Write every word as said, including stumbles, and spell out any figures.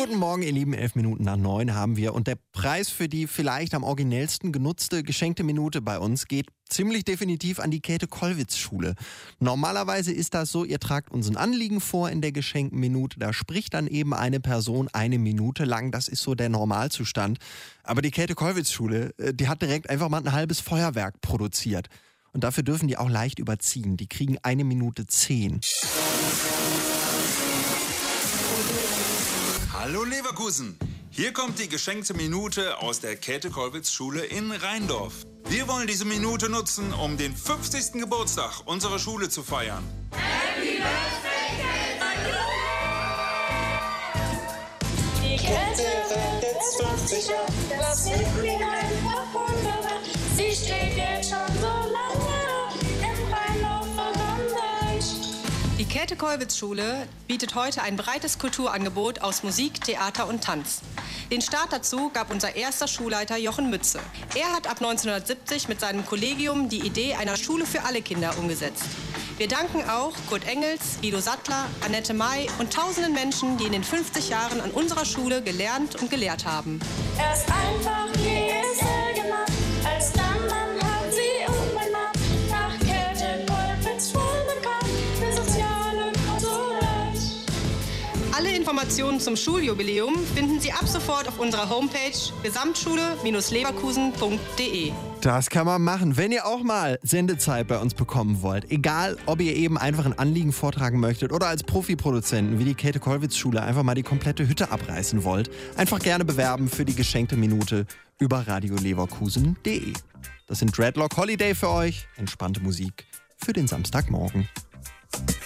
Guten Morgen, ihr Lieben. Elf Minuten nach neun haben wir. Und der Preis für die vielleicht am originellsten genutzte geschenkte Minute bei uns geht ziemlich definitiv an die Käthe-Kollwitz-Schule. Normalerweise ist das so, ihr tragt uns ein Anliegen vor in der geschenkten Minute. Da spricht dann eben eine Person eine Minute lang. Das ist so der Normalzustand. Aber die Käthe-Kollwitz-Schule, die hat direkt einfach mal ein halbes Feuerwerk produziert. Und dafür dürfen die auch leicht überziehen. Die kriegen eine Minute zehn. Hallo Leverkusen, hier kommt die geschenkte Minute aus der Käthe-Kollwitz-Schule in Rheindorf. Wir wollen diese Minute nutzen, um den fünfzigsten Geburtstag unserer Schule zu feiern. Happy Birthday, Käthe! Die Käthe wird jetzt fünfzig Jahre, das wird mir einfach wunderbar. Sie steht jetzt schon so lange im Rheindorfer Wanderdeich. Die Käthe-Kollwitz-Schule bietet heute ein breites Kulturangebot aus Musik, Theater und Tanz. Den Start dazu gab unser erster Schulleiter Jochen Mütze. Er hat ab neunzehnhundertsiebzig mit seinem Kollegium die Idee einer Schule für alle Kinder umgesetzt. Wir danken auch Kurt Engels, Guido Sattler, Annette May und tausenden Menschen, die in den fünfzig Jahren an unserer Schule gelernt und gelehrt haben. Erst einfach die Esel gemacht, als dann man hat sie umbenannt. Nach Käthe-Kollwitz wohl bekannt, für soziale Konsulenz. Alle Informationen zum Schuljubiläum finden Sie ab sofort auf unserer Homepage gesamtschule Bindestrich leverkusen punkt de. Das kann man machen, wenn ihr auch mal Sendezeit bei uns bekommen wollt. Egal, ob ihr eben einfach ein Anliegen vortragen möchtet oder als Profiproduzenten wie die Käthe-Kollwitz-Schule einfach mal die komplette Hütte abreißen wollt. Einfach gerne bewerben für die geschenkte Minute über radio leverkusen punkt de. Das sind Dreadlock Holiday für euch, entspannte Musik für den Samstagmorgen.